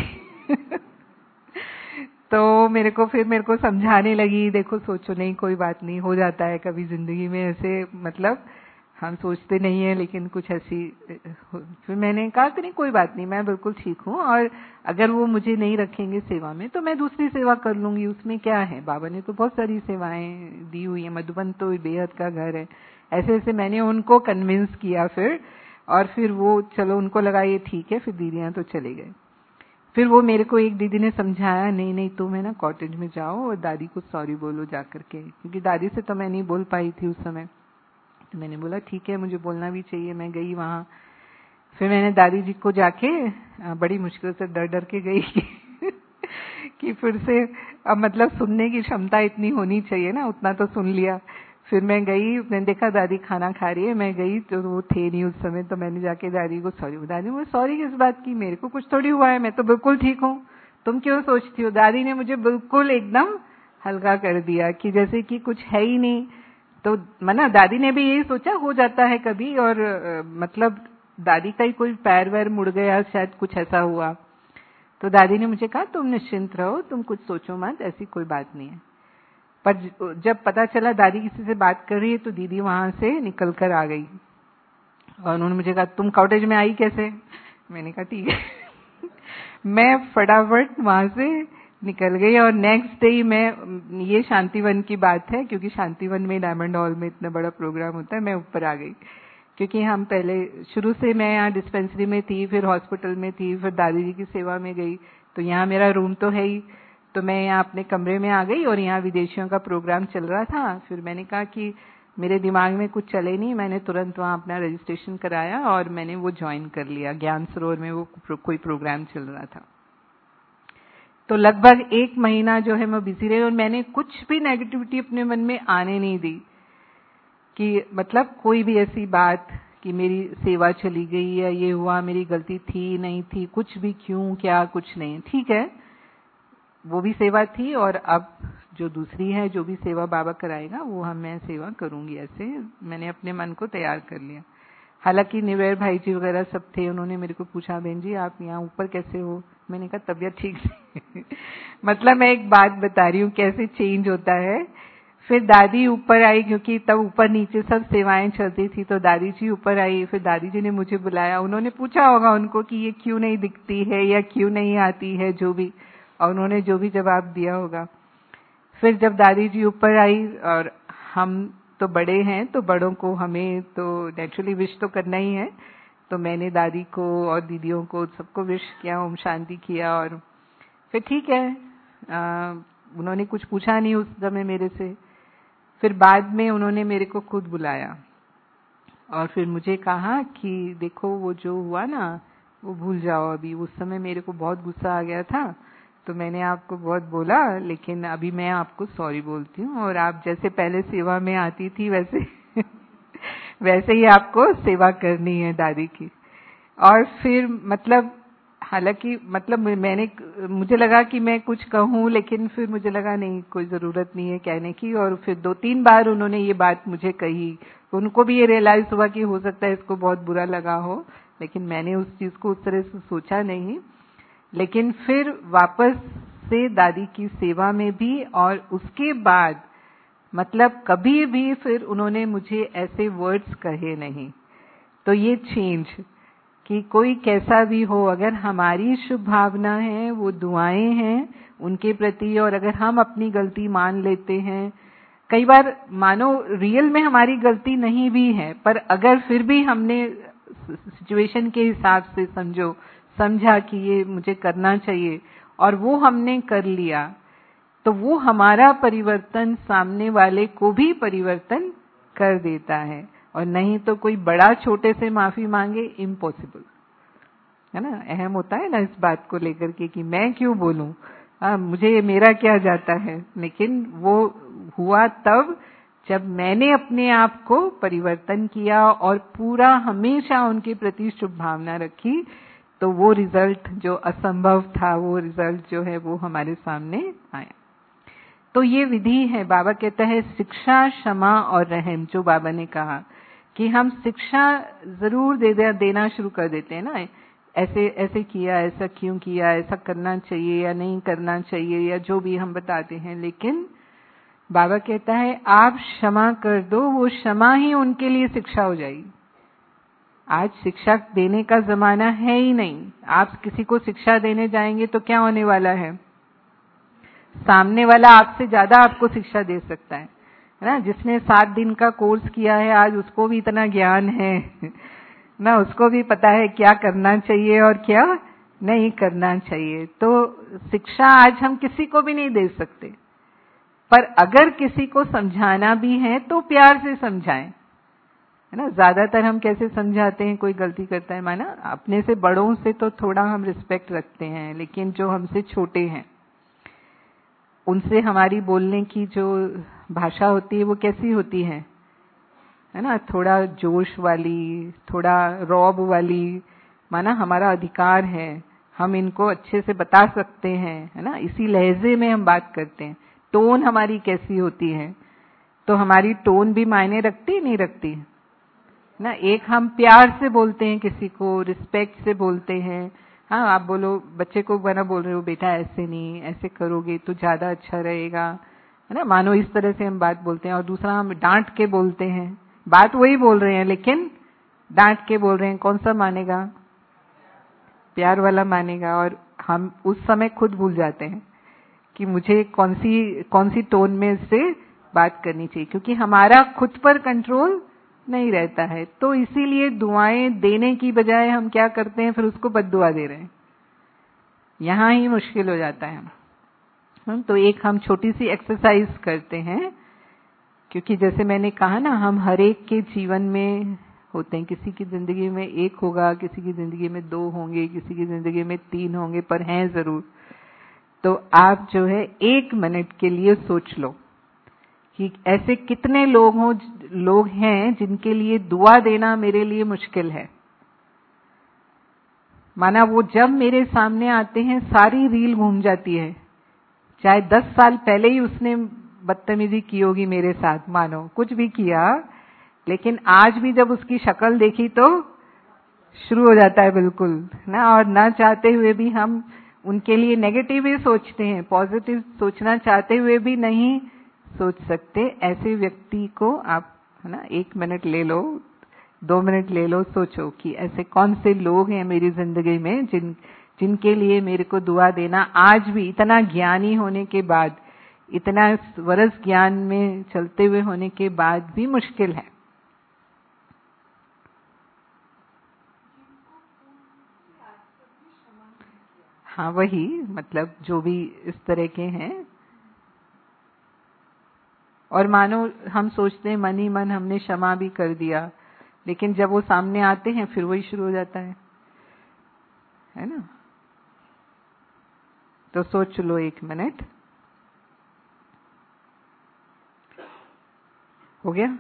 तो मेरे को फिर मेरे को समझाने लगी, देखो सोचो नहीं, कोई बात नहीं, हो जाता है कभी जिंदगी में ऐसे, मतलब हम सोचते नहीं है लेकिन कुछ ऐसी। फिर मैंने कहा कि नहीं कोई बात नहीं, मैं बिल्कुल ठीक हूँ, और अगर वो मुझे नहीं रखेंगे सेवा में तो मैं दूसरी सेवा कर लूंगी, उसमें क्या है, बाबा ने तो बहुत सारी सेवाएं दी हुई है, मधुबन तो बेहद का घर है। ऐसे ऐसे मैंने उनको कन्विंस किया फिर, और फिर वो चलो उनको लगा ये ठीक है, फिर दीदियां तो चले गए। फिर वो मेरे को एक दीदी ने समझाया, नहीं नहीं तुम है ना कॉटेज में जाओ और दादी को सॉरी बोलो जाकर के, क्योंकि दादी से तो मैं नहीं बोल पाई थी उस समय। तो मैंने बोला ठीक है, मुझे बोलना भी चाहिए। मैं गई वहां, फिर मैंने दादी जी को जाके बड़ी मुश्किल से डर डर के गई कि फिर से अब मतलब सुनने की क्षमता इतनी होनी चाहिए ना, उतना तो सुन लिया। फिर मैं गई, मैंने देखा दादी खाना खा रही है, मैं गई तो वो थे नहीं उस समय, तो मैंने जाके दादी को सॉरी, दादी मुझे सॉरी किस बात की, मेरे को कुछ थोड़ी हुआ है, मैं तो बिल्कुल ठीक हूँ, तुम क्यों सोचती हो। दादी ने मुझे बिल्कुल एकदम हल्का कर दिया कि जैसे कि कुछ है ही नहीं। तो मना दादी ने भी यही सोचा हो जाता है कभी, और आ, मतलब दादी का ही कोई पैर वैर मुड़ गया, शायद कुछ ऐसा हुआ। तो दादी ने मुझे कहा तुम निश्चिंत रहो, तुम कुछ सोचो मत, ऐसी कोई बात नहीं है। पर जब पता चला दादी किसी से बात कर रही है तो दीदी वहां से निकल कर आ गई और उन्होंने मुझे कहा तुम कॉटेज में आई कैसे। मैंने कहा ठीक है। मैं फटाफट वहां से निकल गई और नेक्स्ट डे मैं, ये शांतिवन की बात है क्योंकि शांतिवन में डायमंड हॉल में इतना बड़ा प्रोग्राम होता है, मैं ऊपर आ गई क्योंकि हम पहले शुरू से मैं यहाँ डिस्पेंसरी में थी, फिर हॉस्पिटल में थी, फिर दादी जी की सेवा में गई, तो यहाँ मेरा रूम तो है ही। तो मैं यहाँ अपने कमरे में आ गई और यहाँ विदेशियों का प्रोग्राम चल रहा था। फिर मैंने कहा कि मेरे दिमाग में कुछ चले नहीं, मैंने तुरंत वहाँ अपना रजिस्ट्रेशन कराया और मैंने वो ज्वाइन कर लिया। ज्ञान सरोवर में वो कोई प्रोग्राम चल रहा था। तो लगभग एक महीना जो है मैं बिजी रही और मैंने कुछ भी नेगेटिविटी अपने मन में आने नहीं दी कि मतलब कोई भी ऐसी बात कि मेरी सेवा चली गई या ये हुआ, मेरी गलती थी नहीं थी, कुछ भी, क्यों क्या, कुछ नहीं। ठीक है, वो भी सेवा थी और अब जो दूसरी है, जो भी सेवा बाबा कराएगा वो हम मैं सेवा करूंगी, ऐसे मैंने अपने मन को तैयार कर लिया। हालांकि निवेर भाई जी वगैरह सब थे, उन्होंने मेरे को पूछा बहन जी आप यहाँ ऊपर कैसे हो। मैंने कहा तबीयत ठीक नहीं। मतलब मैं एक बात बता रही हूँ कैसे चेंज होता है। फिर दादी ऊपर आई क्योंकि तब ऊपर नीचे सब सेवाएं चलती थी, तो दादी जी ऊपर आई। फिर दादी जी ने मुझे बुलाया, उन्होंने पूछा होगा उनको कि ये क्यों नहीं दिखती है या क्यों नहीं आती है, जो भी, और उन्होंने जो भी जवाब दिया होगा। फिर जब दादी जी ऊपर आई, और हम तो बड़े हैं तो बड़ों को हमें तो नेचुरली विश तो करना ही है, तो मैंने दादी को और दीदियों को सबको विश किया, ओम शांति किया। और फिर ठीक है, आ, उन्होंने कुछ पूछा नहीं उस समय मेरे से। फिर बाद में उन्होंने मेरे को खुद बुलाया और फिर मुझे कहा कि देखो वो जो हुआ ना वो भूल जाओ अभी। उस समय मेरे को बहुत गुस्सा आ गया था, तो मैंने आपको बहुत बोला, लेकिन अभी मैं आपको सॉरी बोलती हूँ और आप जैसे पहले सेवा में आती थी वैसे वैसे ही आपको सेवा करनी है दादी की। और फिर मतलब हालांकि मतलब मैंने, मुझे लगा कि मैं कुछ कहूँ, लेकिन फिर मुझे लगा नहीं, कोई जरूरत नहीं है कहने की। और फिर दो तीन बार उन्होंने ये बात मुझे कही, उनको भी ये रियलाइज हुआ कि हो सकता है इसको बहुत बुरा लगा हो, लेकिन मैंने उस चीज को उस तरह से सोचा नहीं। लेकिन फिर वापस से दादी की सेवा में भी, और उसके बाद मतलब कभी भी फिर उन्होंने मुझे ऐसे वर्ड्स कहे नहीं। तो ये चेंज कि कोई कैसा भी हो, अगर हमारी शुभ भावना है, वो दुआएं हैं उनके प्रति, और अगर हम अपनी गलती मान लेते हैं, कई बार मानो रियल में हमारी गलती नहीं भी है, पर अगर फिर भी हमने सिचुएशन के हिसाब से समझो समझा कि ये मुझे करना चाहिए और वो हमने कर लिया, तो वो हमारा परिवर्तन सामने वाले को भी परिवर्तन कर देता है। और नहीं तो कोई बड़ा छोटे से माफी मांगे, इम्पॉसिबल है ना। अहम होता है ना इस बात को लेकर के कि मैं क्यों बोलूं, आ, मुझे मेरा क्या जाता है। लेकिन वो हुआ तब जब मैंने अपने आप को परिवर्तन किया और पूरा हमेशा उनके प्रति शुभ भावना रखी, तो वो रिजल्ट जो असंभव था, वो रिजल्ट जो है वो हमारे सामने आया। तो ये विधि है, बाबा कहता है शिक्षा, क्षमा और रहम। जो बाबा ने कहा कि हम शिक्षा जरूर दे दे, देना शुरू कर देते हैं ना, ऐसे ऐसे किया, ऐसा क्यों किया, ऐसा करना चाहिए या नहीं करना चाहिए, या जो भी हम बताते हैं। लेकिन बाबा कहता है आप क्षमा कर दो, वो क्षमा ही उनके लिए शिक्षा हो जाएगी। आज शिक्षा देने का जमाना है ही नहीं। आप किसी को शिक्षा देने जाएंगे तो क्या होने वाला है, सामने वाला आपसे ज्यादा आपको शिक्षा दे सकता है, है ना। जिसने सात दिन का कोर्स किया है आज उसको भी इतना ज्ञान है ना, उसको भी पता है क्या करना चाहिए और क्या नहीं करना चाहिए। तो शिक्षा आज हम किसी को भी नहीं दे सकते, पर अगर किसी को समझाना भी है तो प्यार से समझाएं, है ना। ज्यादातर हम कैसे समझाते हैं, कोई गलती करता है, माना अपने से बड़ों से तो थोड़ा हम रिस्पेक्ट रखते हैं, लेकिन जो हमसे छोटे हैं उनसे हमारी बोलने की जो भाषा होती है वो कैसी होती है, है ना, थोड़ा जोश वाली, थोड़ा रौब वाली, माना हमारा अधिकार है, हम इनको अच्छे से बता सकते हैं, है ना, इसी लहजे में हम बात करते हैं। टोन हमारी कैसी होती है, तो हमारी टोन भी मायने रखती नहीं रखती ना। एक हम प्यार से बोलते हैं, किसी को रिस्पेक्ट से बोलते हैं। हाँ, आप बोलो, बच्चे को बना बोल रहे हो, बेटा ऐसे नहीं, ऐसे करोगे तो ज्यादा अच्छा रहेगा, है ना, मानो इस तरह से हम बात बोलते हैं। और दूसरा हम डांट के बोलते हैं, बात वही बोल रहे हैं लेकिन डांट के बोल रहे हैं, कौन सा मानेगा? प्यार वाला मानेगा। और हम उस समय खुद भूल जाते हैं कि मुझे कौन सी कौन सी टोन में से बात करनी चाहिए, क्योंकि हमारा खुद पर कंट्रोल नहीं रहता है। तो इसीलिए दुआएं देने की बजाय हम क्या करते हैं, फिर उसको बद्दुआ दे रहे हैं। यहां ही मुश्किल हो जाता है। हम तो एक हम छोटी सी एक्सरसाइज करते हैं, क्योंकि जैसे मैंने कहा ना, हम हर एक के जीवन में होते हैं। किसी की जिंदगी में एक होगा, किसी की जिंदगी में दो होंगे, किसी की जिंदगी में तीन होंगे, पर हैं जरूर। तो आप जो है एक मिनट के लिए सोच लो कि ऐसे कितने लोग हो लोग हैं जिनके लिए दुआ देना मेरे लिए मुश्किल है। माना वो जब मेरे सामने आते हैं सारी रील घूम जाती है, चाहे दस साल पहले ही उसने बदतमीजी की होगी मेरे साथ, मानो कुछ भी किया, लेकिन आज भी जब उसकी शक्ल देखी तो शुरू हो जाता है बिल्कुल ना। और ना चाहते हुए भी हम उनके लिए नेगेटिव ही सोचते हैं, पॉजिटिव सोचना चाहते हुए भी नहीं सोच सकते। ऐसे व्यक्ति को आप, है ना, एक मिनट ले लो, दो मिनट ले लो, सोचो कि ऐसे कौन से लोग हैं मेरी जिंदगी में जिन जिनके लिए मेरे को दुआ देना आज भी, इतना ज्ञानी होने के बाद, इतना वर्ष ज्ञान में चलते हुए होने के बाद भी मुश्किल है। हाँ, वही मतलब जो भी इस तरह के हैं। और मानो हम सोचते हैं मन ही मन हमने क्षमा भी कर दिया, लेकिन जब वो सामने आते हैं फिर वही शुरू हो जाता है, है ना। तो सोच लो एक मिनट। हो गया?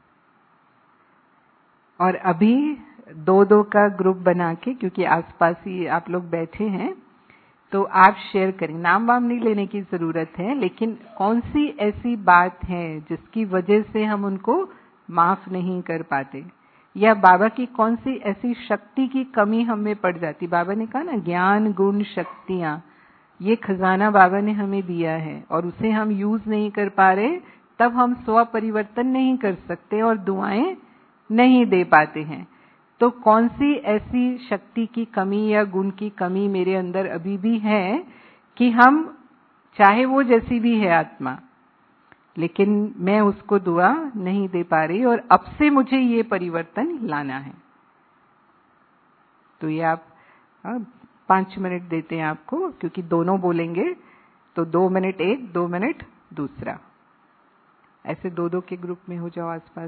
और अभी दो दो का ग्रुप बना के, क्योंकि आसपास ही आप लोग बैठे हैं, तो आप शेयर करें। नाम वाम नहीं लेने की जरूरत है, लेकिन कौन सी ऐसी बात है जिसकी वजह से हम उनको माफ नहीं कर पाते, या बाबा की कौन सी ऐसी शक्ति की कमी हमें पड़ जाती। बाबा ने कहा ना, ज्ञान गुण शक्तियां, ये खजाना बाबा ने हमें दिया है और उसे हम यूज नहीं कर पा रहे, तब हम स्व परिवर्तन नहीं कर सकते और दुआएं नहीं दे पाते हैं। तो कौन सी ऐसी शक्ति की कमी या गुण की कमी मेरे अंदर अभी भी है कि हम, चाहे वो जैसी भी है आत्मा, लेकिन मैं उसको दुआ नहीं दे पा रही, और अब से मुझे ये परिवर्तन लाना है। तो ये आप पांच मिनट देते हैं आपको, क्योंकि दोनों बोलेंगे, तो दो मिनट एक, दो मिनट दूसरा, ऐसे दो दो के ग्रुप में हो जाओ आसपास।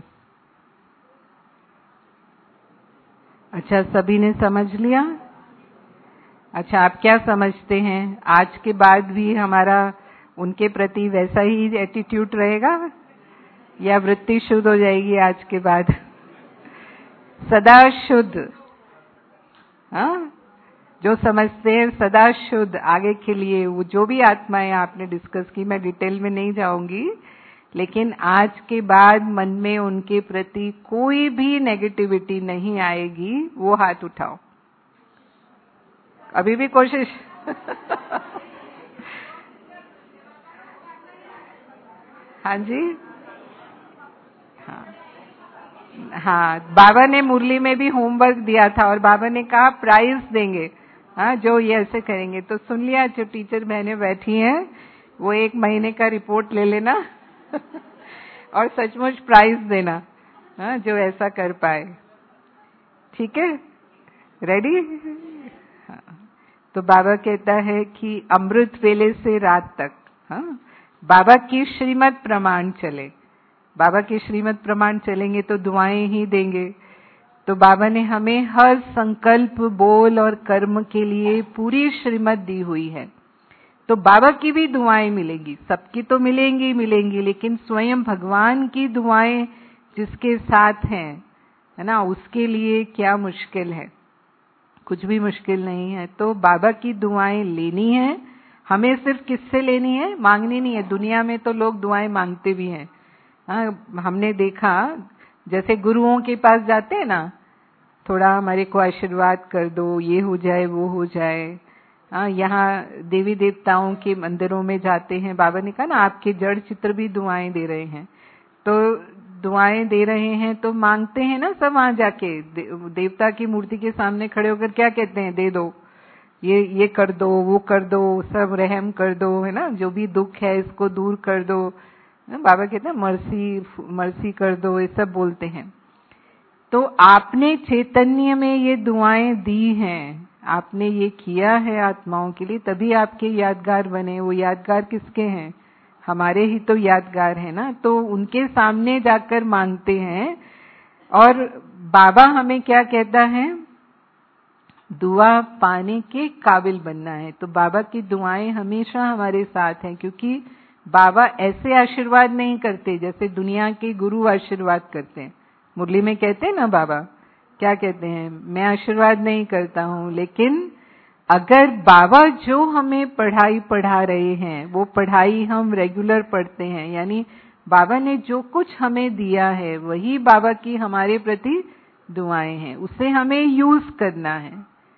अच्छा, सभी ने समझ लिया? अच्छा, आप क्या समझते हैं, आज के बाद भी हमारा उनके प्रति वैसा ही एटीट्यूड रहेगा या वृत्ति शुद्ध हो जाएगी आज के बाद? सदा शुद्ध, हाँ, जो समझते हैं सदा शुद्ध। आगे के लिए वो जो भी आत्माएं आपने डिस्कस की, मैं डिटेल में नहीं जाऊंगी, लेकिन आज के बाद मन में उनके प्रति कोई भी नेगेटिविटी नहीं आएगी, वो हाथ उठाओ। अभी भी कोशिश हाँ जी, हाँ हाँ, बाबा ने मुरली में भी होमवर्क दिया था और बाबा ने कहा प्राइज देंगे, हाँ, जो ये ऐसे करेंगे। तो सुन लिया, जो टीचर बहनें बैठी हैं वो एक महीने का रिपोर्ट ले लेना और सचमुच प्राइज देना, हाँ, जो ऐसा कर पाए। ठीक है, रेडी? हाँ। तो बाबा कहता है कि अमृत वेले से रात तक, हाँ, बाबा की श्रीमत प्रमाण चले। बाबा की श्रीमत प्रमाण चलेंगे तो दुआएं ही देंगे। तो बाबा ने हमें हर संकल्प, बोल और कर्म के लिए पूरी श्रीमत दी हुई है। तो बाबा की भी दुआएं मिलेंगी, सबकी तो मिलेंगी मिलेंगी लेकिन स्वयं भगवान की दुआएं जिसके साथ हैं, है ना, उसके लिए क्या मुश्किल है? कुछ भी मुश्किल नहीं है। तो बाबा की दुआएं लेनी है हमें। सिर्फ किससे लेनी है? मांगनी नहीं है। दुनिया में तो लोग दुआएं मांगते भी हैं। हाँ, हमने देखा जैसे गुरुओं के पास जाते हैं ना, थोड़ा हमारे को आशीर्वाद कर दो, ये हो जाए वो हो जाए। हाँ, यहाँ देवी देवताओं के मंदिरों में जाते हैं, बाबा ने कहा ना आपके जड़ चित्र भी दुआएं दे रहे हैं। तो दुआएं दे रहे हैं तो मांगते हैं ना सब वहां जाके, दे, देवता की मूर्ति के सामने खड़े होकर क्या कहते हैं? दे दो, ये ये कर दो, वो कर दो, सब रहम कर दो, है ना, जो भी दुख है इसको दूर कर दो। बाबा कहते हैं मर्सी मर्सी कर दो, ये सब बोलते हैं। तो आपने चैतन्य में ये दुआएं दी हैं, आपने ये किया है आत्माओं के लिए, तभी आपके यादगार बने। वो यादगार किसके हैं? हमारे ही तो यादगार है ना। तो उनके सामने जाकर मांगते हैं। और बाबा हमें क्या कहता है? दुआ पाने के काबिल बनना है। तो बाबा की दुआएं हमेशा हमारे साथ हैं, क्योंकि बाबा ऐसे आशीर्वाद नहीं करते जैसे दुनिया के गुरु आशीर्वाद करते हैं। मुरली में कहते हैं ना बाबा, क्या कहते हैं? मैं आशीर्वाद नहीं करता हूं, लेकिन अगर बाबा जो हमें पढ़ाई पढ़ा रहे हैं वो पढ़ाई हम रेगुलर पढ़ते हैं, यानी बाबा ने जो कुछ हमें दिया है वही बाबा की हमारे प्रति दुआएं हैं, उसे हमें यूज करना है।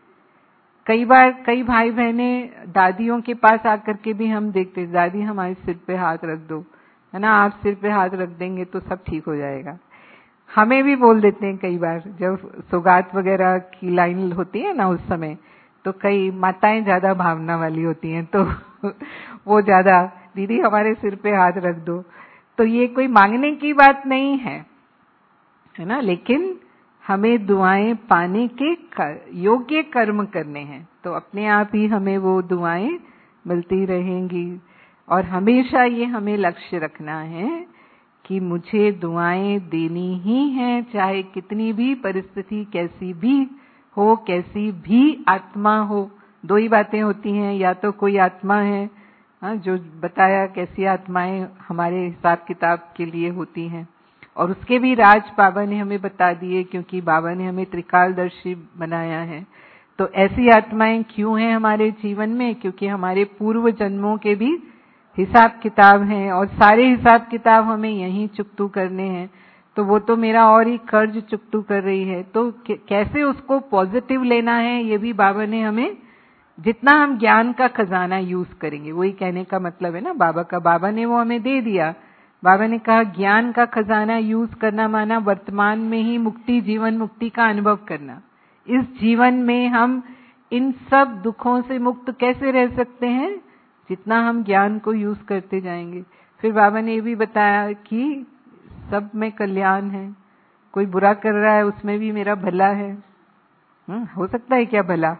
कई बार कई भाई बहने दादियों के पास आकर के भी हम देखते, दादी हमारे सिर पे हाथ रख दो, है ना, आप सिर पे हाथ रख देंगे तो सब ठीक हो जाएगा। हमें भी बोल देते हैं कई बार, जब सौगात वगैरह की लाइन होती है ना उस समय, तो कई माताएं ज्यादा भावना वाली होती हैं, तो वो ज्यादा, दीदी हमारे सिर पे हाथ रख दो। तो ये कोई मांगने की बात नहीं है, है ना, लेकिन हमें दुआएं पाने के योग्य कर्म करने हैं, तो अपने आप ही हमें वो दुआएं मिलती रहेंगी। और हमेशा ये हमें लक्ष्य रखना है कि मुझे दुआएं देनी ही हैं, चाहे कितनी भी परिस्थिति कैसी भी हो, कैसी भी आत्मा हो। दो ही बातें होती हैं, या तो कोई आत्मा है, हाँ, जो बताया कैसी आत्माएं हमारे हिसाब किताब के लिए होती हैं, और उसके भी राज बाबा ने हमें बता दिए, क्योंकि बाबा ने हमें त्रिकालदर्शी बनाया है। तो ऐसी आत्माएं क्यों हैं हमारे जीवन में? क्योंकि हमारे पूर्व जन्मों के भी हिसाब किताब हैं, और सारे हिसाब किताब हमें यहीं चुकतू करने हैं। तो वो तो मेरा और ही कर्ज चुकतू कर रही है, तो कैसे उसको पॉजिटिव लेना है, ये भी बाबा ने हमें, जितना हम ज्ञान का खजाना यूज करेंगे, वही कहने का मतलब है ना बाबा का। बाबा ने वो हमें दे दिया। बाबा ने कहा ज्ञान का खजाना यूज करना माना वर्तमान में ही मुक्ति, जीवन मुक्ति का अनुभव करना। इस जीवन में हम इन सब दुखों से मुक्त कैसे रह सकते हैं? जितना हम ज्ञान को यूज करते जाएंगे। फिर बाबा ने ये भी बताया कि सब में कल्याण है, कोई बुरा कर रहा है उसमें भी मेरा भला है। हुँ? हो सकता है क्या भला?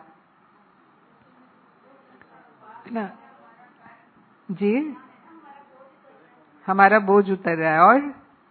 ना जी, हमारा बोझ उतर रहा है, और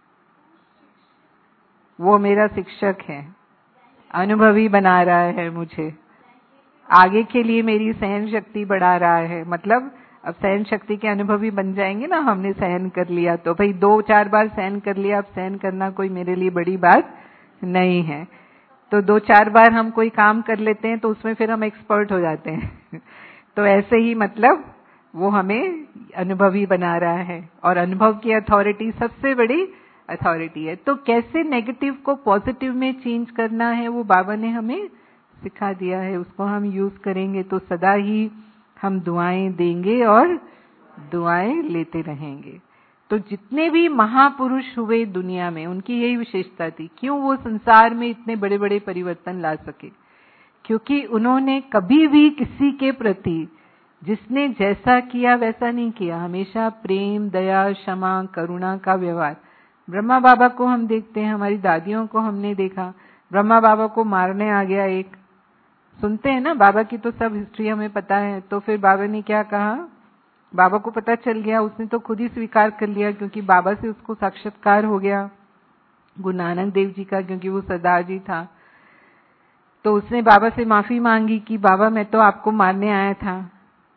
वो मेरा शिक्षक है, अनुभवी बना रहा है मुझे, आगे के लिए मेरी सहन शक्ति बढ़ा रहा है। मतलब अब सहन शक्ति के अनुभवी बन जाएंगे ना, हमने सहन कर लिया तो भाई, दो चार बार सहन कर लिया, अब सहन करना कोई मेरे लिए बड़ी बात नहीं है। तो दो चार बार हम कोई काम कर लेते हैं तो उसमें फिर हम एक्सपर्ट हो जाते हैं। तो ऐसे ही मतलब वो हमें अनुभवी बना रहा है, और अनुभव की अथॉरिटी सबसे बड़ी अथॉरिटी है। तो कैसे नेगेटिव को पॉजिटिव में चेंज करना है वो बाबा ने हमें सिखा दिया है। उसको हम यूज करेंगे तो सदा ही हम दुआएं देंगे और दुआएं लेते रहेंगे। तो जितने भी महापुरुष हुए दुनिया में, उनकी यही विशेषता थी। क्यों वो संसार में इतने बड़े बड़े परिवर्तन ला सके? क्योंकि उन्होंने कभी भी किसी के प्रति जिसने जैसा किया वैसा नहीं किया, हमेशा प्रेम, दया, क्षमा, करुणा का व्यवहार। ब्रह्मा बाबा को हम देखते हैं, हमारी दादियों को हमने देखा, ब्रह्मा बाबा को मारने आ गया एक, सुनते हैं ना, बाबा की तो सब हिस्ट्री हमें पता है। तो फिर बाबा ने क्या कहा? बाबा को पता चल गया, उसने तो खुद ही स्वीकार कर लिया, क्योंकि बाबा से उसको साक्षात्कार हो गया गुरु नानक देव जी का, क्योंकि वो सरदार जी था। तो उसने बाबा से माफी मांगी कि बाबा मैं तो आपको मारने आया था,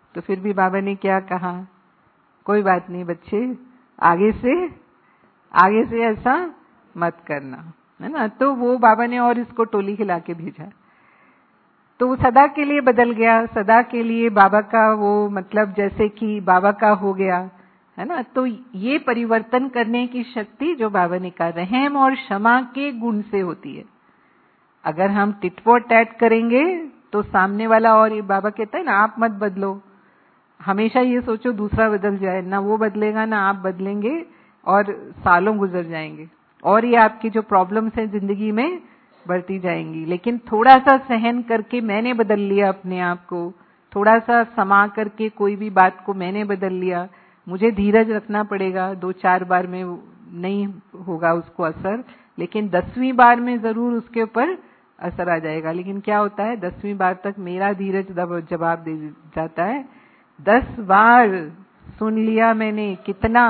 तो फिर भी बाबा ने क्या कहा, कोई बात नहीं बच्चे, आगे से आगे से ऐसा मत करना, है ना। तो वो बाबा ने और इसको टोली खिला के भेजा। तो वो सदा के लिए बदल गया, सदा के लिए बाबा का वो मतलब जैसे कि बाबा का हो गया, है ना। तो ये परिवर्तन करने की शक्ति जो बाबा ने कहा रहम और क्षमा के गुण से होती है। अगर हम टिट फॉर टैट करेंगे तो सामने वाला, और ये बाबा कहता है ना, आप मत बदलो, हमेशा ये सोचो दूसरा बदल जाए, ना वो बदलेगा ना आप बदलेंगे, और सालों गुजर जाएंगे और ये आपकी जो प्रॉब्लम्स हैं जिंदगी में बढ़ती जाएंगी। लेकिन थोड़ा सा सहन करके मैंने बदल लिया अपने आप को, थोड़ा सा समा करके कोई भी बात को मैंने बदल लिया। मुझे धीरज रखना पड़ेगा, दो चार बार में नहीं होगा उसको असर, लेकिन दसवीं बार में जरूर उसके ऊपर असर आ जाएगा। लेकिन क्या होता है, दसवीं बार तक मेरा धीरज जवाब दे जाता है। दस बार सुन लिया मैंने, कितना,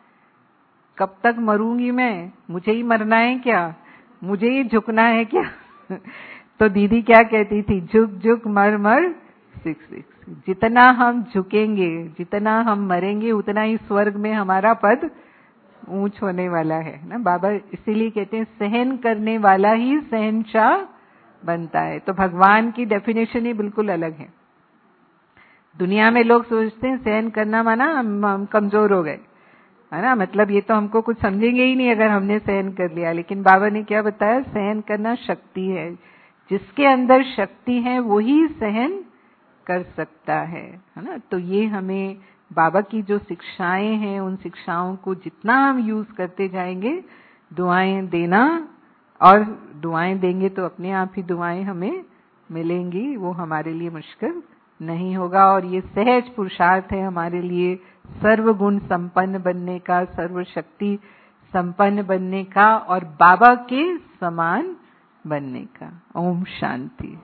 कब तक मरूंगी मैं, मुझे ही मरना है क्या, मुझे ही झुकना है क्या। तो दीदी क्या कहती थी, झुक झुक मर मर सिख सिख। जितना हम झुकेंगे, जितना हम मरेंगे, उतना ही स्वर्ग में हमारा पद ऊंच होने वाला है ना। बाबा इसीलिए कहते हैं सहन करने वाला ही शहंशाह बनता है। तो भगवान की डेफिनेशन ही बिल्कुल अलग है। दुनिया में लोग सोचते हैं सहन करना माना हम, हम कमजोर हो गए, है ना, मतलब ये तो हमको कुछ समझेंगे ही नहीं अगर हमने सहन कर लिया। लेकिन बाबा ने क्या बताया, सहन करना शक्ति है, जिसके अंदर शक्ति है वही सहन कर सकता है, है ना। तो ये हमें बाबा की जो शिक्षाएं हैं, उन शिक्षाओं को जितना हम यूज करते जाएंगे, दुआएं देना, और दुआएं देंगे तो अपने आप ही दुआएं हमें मिलेंगी, वो हमारे लिए मुश्किल नहीं होगा। और ये सहज पुरुषार्थ है हमारे लिए सर्वगुण संपन्न बनने का, सर्वशक्ति संपन्न बनने का, और बाबा के समान बनने का। ओम शांति।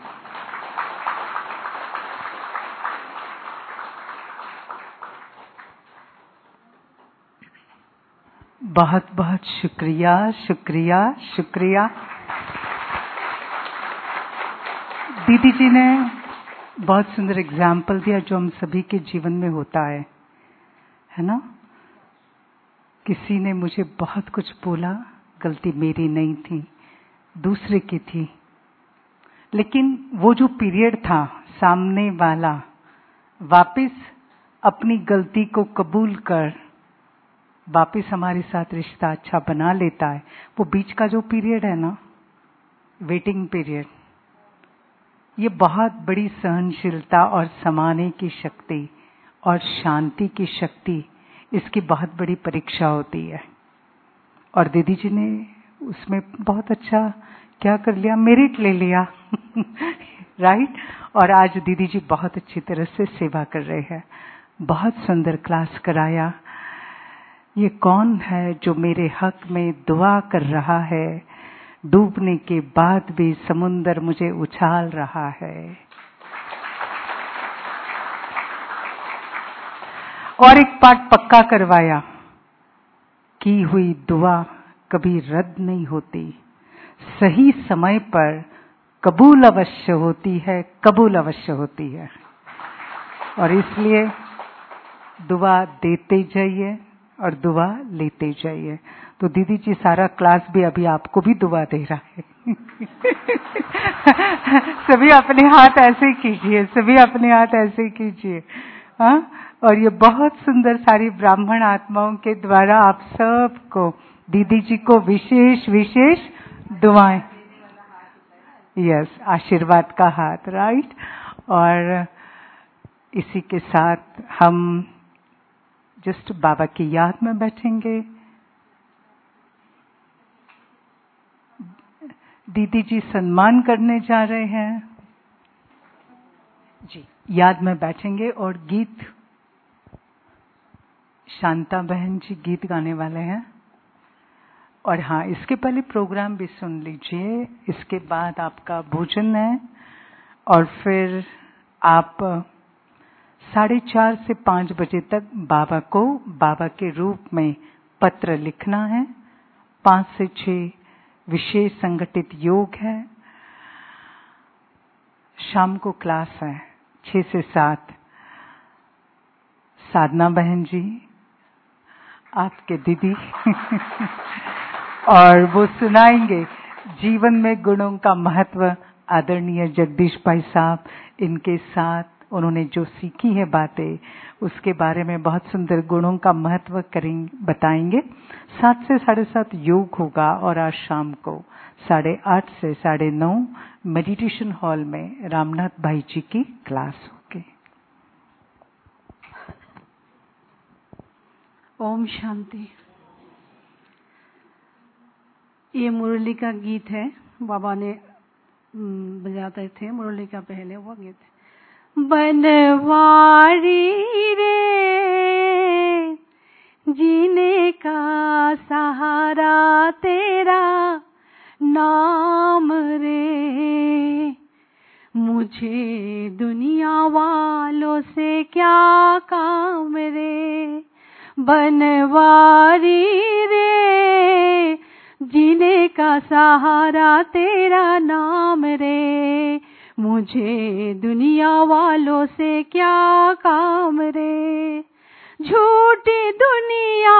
बहुत बहुत शुक्रिया, शुक्रिया, शुक्रिया। दीदी जी ने बहुत सुंदर एग्जाम्पल दिया जो हम सभी के जीवन में होता है, है ना। किसी ने मुझे बहुत कुछ बोला, गलती मेरी नहीं थी, दूसरे की थी, लेकिन वो जो पीरियड था, सामने वाला वापस अपनी गलती को कबूल कर वापस हमारे साथ रिश्ता अच्छा बना लेता है। वो बीच का जो पीरियड है ना, वेटिंग पीरियड, ये बहुत बड़ी सहनशीलता और समाने की शक्ति और शांति की शक्ति, इसकी बहुत बड़ी परीक्षा होती है। और दीदी जी ने उसमें बहुत अच्छा क्या कर लिया, मेरिट ले लिया राइट। और आज दीदी जी बहुत अच्छी तरह से सेवा कर रहे हैं, बहुत सुंदर क्लास कराया। ये कौन है जो मेरे हक में दुआ कर रहा है, डूबने के बाद भी समुंदर मुझे उछाल रहा है। और एक पाठ पक्का करवाया, की हुई दुआ कभी रद्द नहीं होती, सही समय पर कबूल अवश्य होती है, कबूल अवश्य होती है। और इसलिए दुआ देते जाइए और दुआ लेते जाइए। तो दीदी जी सारा क्लास भी अभी आपको भी दुआ दे रहा है सभी अपने हाथ ऐसे कीजिए, सभी अपने हाथ ऐसे कीजिए, हाँ। और ये बहुत सुंदर सारी ब्राह्मण आत्माओं के द्वारा आप सबको, दीदी जी को विशेष विशेष दुआएं, यस, आशीर्वाद का हाथ, राइट। और इसी के साथ हम जस्ट बाबा की याद में बैठेंगे। दीदी जी सम्मान करने जा रहे हैं जी, याद में बैठेंगे। और गीत शांता बहन जी गीत गाने वाले हैं। और हाँ, इसके पहले प्रोग्राम भी सुन लीजिए, इसके बाद आपका भोजन है, और फिर आप साढ़े चार से पांच बजे तक बाबा को बाबा के रूप में पत्र लिखना है। पांच से छह विशेष संगठित योग है। शाम को क्लास है छह से सात। साधना बहन जी, आपके दीदी और वो सुनाएंगे जीवन में गुणों का महत्व। आदरणीय जगदीश भाई साहब, इनके साथ उन्होंने जो सीखी है बातें, उसके बारे में बहुत सुंदर गुणों का महत्व करेंगे, बताएंगे। सात से साढ़े सात योग होगा और आज शाम को साढ़े आठ से साढ़े नौ मेडिटेशन हॉल में रामनाथ भाई जी की क्लास होगी। ओम शांति। ये मुरली का गीत है, बाबा ने बजाते थे मुरली का पहले वो गीत है। बनवारी रे जीने का सहारा तेरा नाम रे, मुझे दुनिया वालों से क्या काम रे। बनवारी रे जीने का सहारा तेरा नाम रे, मुझे दुनिया वालों से क्या काम रे। झूठी दुनिया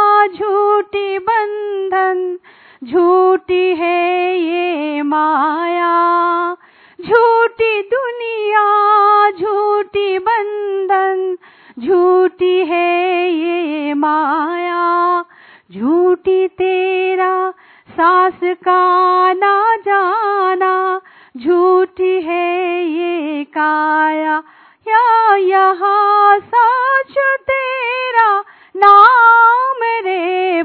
झूठी बंधन, झूठी है ये माया। झूठी दुनिया झूठी बंधन, झूठी है ये माया। झूठी तेरा सास का ना जाना, झूठी है ये काया। या यहाँ सच तेरा नाम रे।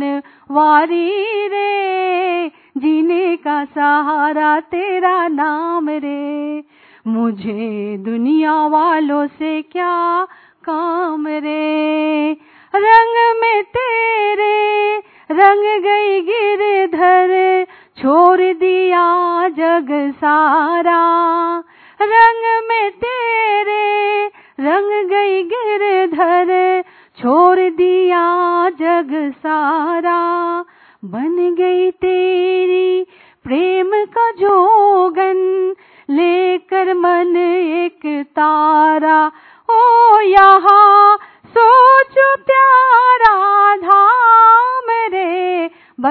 बनवारी रे जीने का सहारा तेरा नाम रे, मुझे दुनिया वालों से क्या काम रे। रंग में तेरे रंग गई गिरधर, छोड़ दिया जग सारा। रंग में तेरे रंग गई गिरधर, छोड़ दिया जग सारा। बन गई तेरी प्रेम का जोगन, लेकर मन एक तारा। ओ यहाँ सोचो प्यारा धाम रे।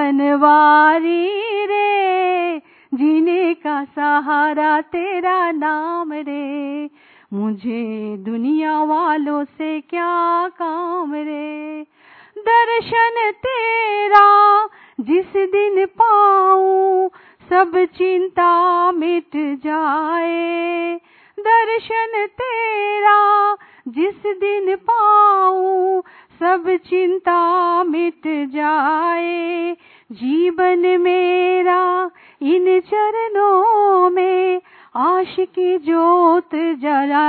बनवारी रे जीने का सहारा तेरा नाम रे, मुझे दुनिया वालों से क्या काम रे। दर्शन तेरा जिस दिन पाऊं, सब चिंता मिट जाए। दर्शन तेरा जिस दिन पाऊं, सब चिंता मिट जाए। जीवन मेरा इन चरणों में आशिकी ज्योत जला।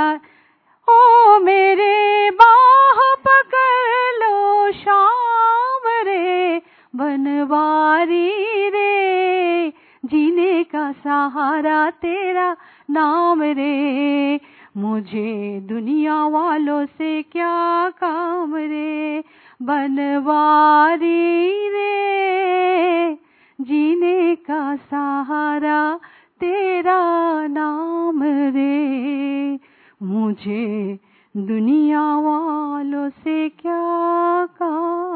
ओ मेरे बाह पकड़ लो शाम रे। बनवारी रे जीने का सहारा तेरा नाम रे, मुझे दुनिया वालों से क्या काम रे। बनवारी रे जीने का सहारा तेरा नाम रे, मुझे दुनिया वालों से क्या काम।